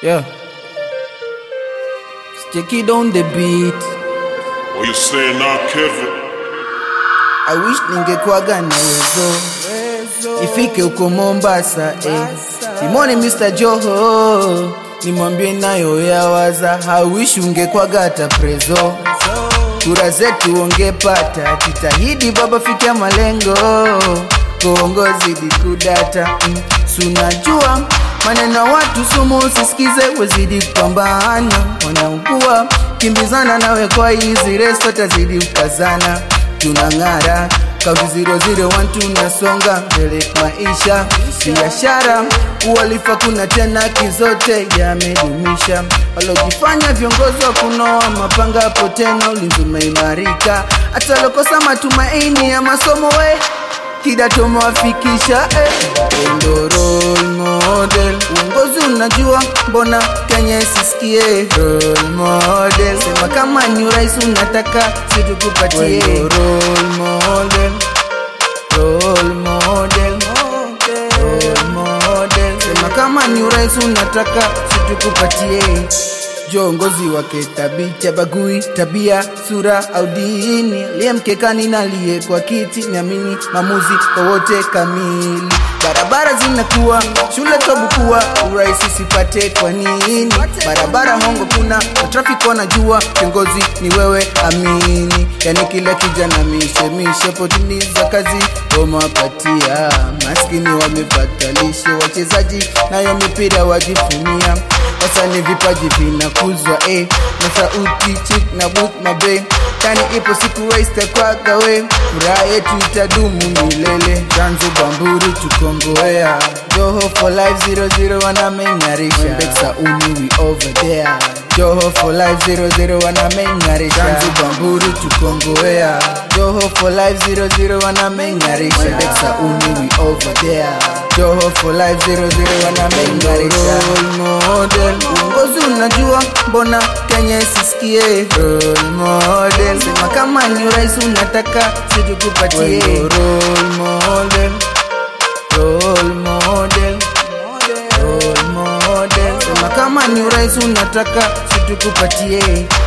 Yeah. Stick it on the beat. What you saying now, Kevin? I wish ningekuwaga na uwezo ifike uko Mombasa Simone Mr. Joho nimwambie nayo yawaza. I wish ungekuwaga hata prezo, kura zetu ungepata. Titahidi baba, fikia malengo, kuongozi dikudata. Sunajua maneno watu sumu, usisikize, wezidi kupambana. Wanaugua kimbizana nawe kwa hizi resto, tazidi ukazana. Tunangara Kaunti 001 tunasonga mbele maisha. Biashara uhalifa kuna tena, kizote yamedumisha. Walojifanya viongozi wa kunoa mapanga hapo tena, ulinzi umeimarika. Hata lokosa matumaini ya masomo we kidato mwafikisha Endo role model, uongozi unajua mbona Kenya sisikie. Role model, sema kama ni urais unataka situkupatie. Role model, role model, role model, sema kama ni urais unataka situkupatie. Jongozi wake tabia bagui, tabia, sura au dini. Liye mkekani na liye kwa kiti, niamini mamuzi kwa wote kamili. Barabara zinakuwa, shule tobukuwa, uraisi sipate kwa nini? Barabara hongo kuna, traffic wanajua, kiongozi ni wewe amini. Yani kila kijana mishe potimiza kazi wamewapatia. Maskini wamepata lishe, wachezaji nayo mipira wajifunia. Wasani vipaji vinakuzwa na sauti chick na boot mabe. Tani ipo siku race kwa gawe, furaha yetu itadumu milele. Tanzu Bamburi tukongoea, Joho for life 00 wanamengarisha. Beksa uni we over there, Joho for life 00 wanamengarisha. Tanzu Bamburi tukongoea, Joho for life 00 wanamengarisha. Beksa uni we over there, Joho for life 00 wanamengarisha. Role model, uongozi unajua mbona Kenya sisikie. Role model, sema kama ni urais unataka situkupatie. Role model, role model, role model, sema kama ni urais unataka situkupatie.